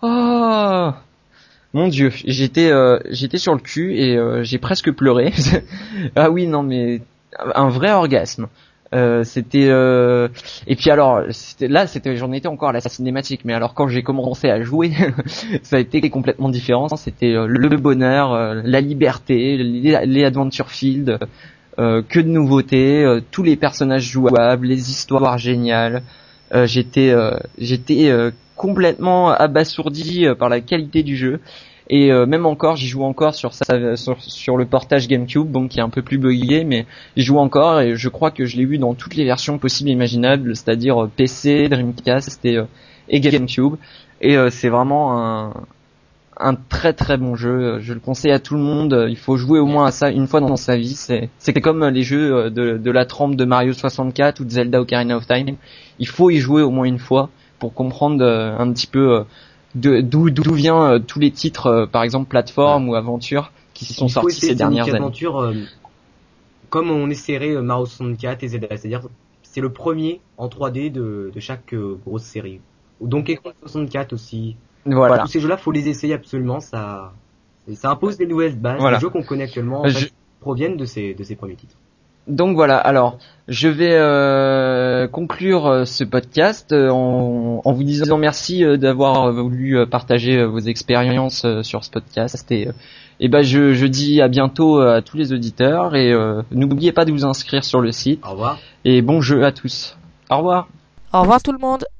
Oh mon dieu, j'étais euh, j'étais sur le cul et euh, j'ai presque pleuré. Ah oui, non mais un vrai orgasme. Euh, c'était euh... et puis alors c'était là c'était j'en étais encore à la cinématique, mais alors quand j'ai commencé à jouer ça a été complètement différent. C'était euh, le bonheur, euh, la liberté, les, les Adventure Field, euh, que de nouveautés, euh, tous les personnages jouables, les histoires géniales. Euh, j'étais euh, j'étais euh, complètement abasourdi euh, par la qualité du jeu. Et euh, même encore, j'y joue encore sur, sa, sur sur le portage GameCube, bon qui est un peu plus buggé, mais j'y joue encore et je crois que je l'ai eu dans toutes les versions possibles et imaginables, c'est-à-dire P C, Dreamcast et, euh, et GameCube. Et euh, c'est vraiment un, un très très bon jeu. Je le conseille à tout le monde. Il faut jouer au moins à ça une fois dans sa vie. C'est, c'est comme les jeux de, de la trempe de Mario soixante-quatre ou de Zelda Ocarina of Time. Il faut y jouer au moins une fois pour comprendre un petit peu de, d'où, d'où vient tous les titres, par exemple plateforme ouais. ou aventure, qui sont sortis ces dernières années. Aventure, euh, comme on essaierait Mario soixante-quatre et Zelda, c'est-à-dire c'est le premier en trois D de, de chaque euh, grosse série. Donkey Kong soixante-quatre aussi. Voilà. Tous ces jeux-là, faut les essayer absolument. Ça, ça impose des nouvelles bases. Voilà. Les jeux qu'on connaît actuellement en je... fait, proviennent de ces, de ces premiers titres. Donc voilà. Alors, je vais euh, conclure ce podcast en, en vous disant merci d'avoir voulu partager vos expériences sur ce podcast. Et, et ben, je, je dis à bientôt à tous les auditeurs et euh, n'oubliez pas de vous inscrire sur le site. Au revoir. Et bon jeu à tous. Au revoir. Au revoir tout le monde.